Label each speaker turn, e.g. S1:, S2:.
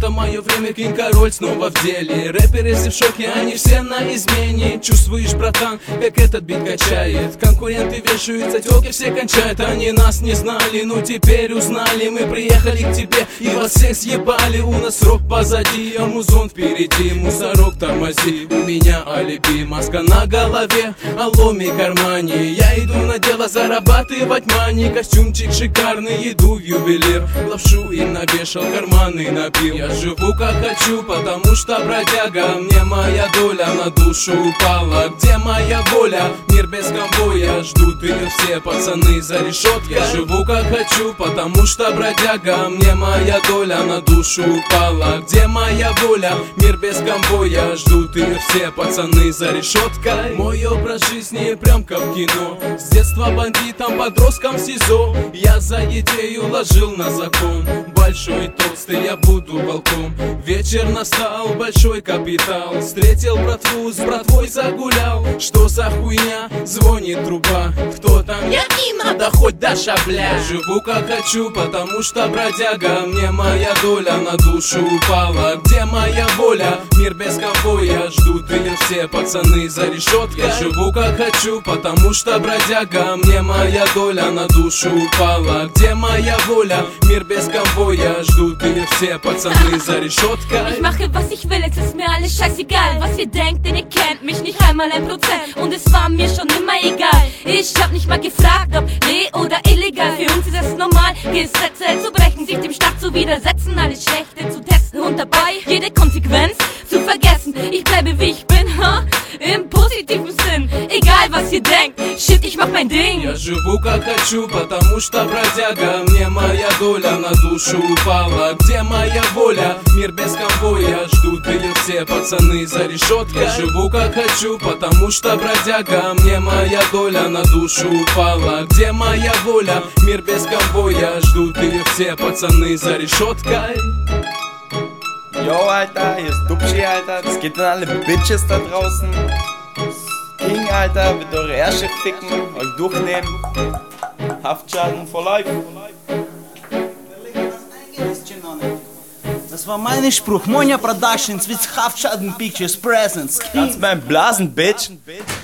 S1: это мое время, Кинг-Король снова в деле. Рэперы все в шоке, они все на измене. Чувствуешь, братан, как этот бит качает? Конкуренты вешаются, тёлки все кончают. Они нас не знали, но теперь узнали. Мы приехали к тебе и вас всех съебали. У нас срок позади, а музон впереди. Мусорок тормози, у меня алиби. Маска на голове, а ломи в кармане. Я иду на дело зарабатывать мани. Костюмчик шикарный, иду в ювелир. Лапшу им навешал, карманы набил. Я живу как хочу, потому что бродяга. Мне моя доля на душу упала. Где моя воля? Мир без конвоя. Ждут ее все пацаны за решеткой. Я живу как хочу, потому что бродяга. Мне моя доля на душу упала. Где моя воля? Мир без конвоя. Ждут ее все пацаны за решеткой. Мой образ жизни прям как в кино. С детства бандитом, подростком в СИЗО. Я за идею ложил на закон. Большой толстый, я буду волком. Вечер настал, большой капитал. Встретил братву, с братвой загулял. Что за хуйня? Звонит труба. Кто там? Я не надо, хоть до шабля. Живу как хочу, потому что бродяга. Мне моя доля на душу упала. Где моя воля? Мир без конвоя. Ждут ее все пацаны за решеткой. Я живу как хочу, потому что бродяга. Мне моя доля на душу упала. Где моя воля? Мир без конвоя. Ждут ее все пацаны за решеткой.
S2: Ich mache was ich will, es ist mir alles scheißegal. Was ihr denkt, denn ihr kennt mich nicht einmal 1%. Und es war mir schon immer egal. Ich hab nicht mal gefragt, ob le oder illegal. Für uns ist es normal, Gesetze zu brechen, sich dem Staat zu widersetzen, alles Schlechte zu testen und dabei jede Konsequenz zu vergessen. Ich bleibe wie ich bin, im positiven Sinn. Egal was ihr denkt, shit, ich mach mein Ding.
S1: Я живу как хочу, потому что бродяга. Мне моя доля на душу упала. Где моя воля? Мир без конвоя. Ждут ее все пацаны за решеткой. Я живу как хочу, потому что бродяга. Мне моя доля на душу упала. Где моя воля? Мир без конвоя. Ждут ее все пацаны за решеткой.
S3: Yo, Alter, hier ist Dupschi, Alter. Das geht an alle Bitches da draußen. King, Alter, wird eure Ärsche ficken, euch durchnehmen. Haftschaden for life.
S4: Das war mein Spruch. Monja Productions with Haftschaden Pictures Presents.
S3: Kannst du mal blasen, Bitch?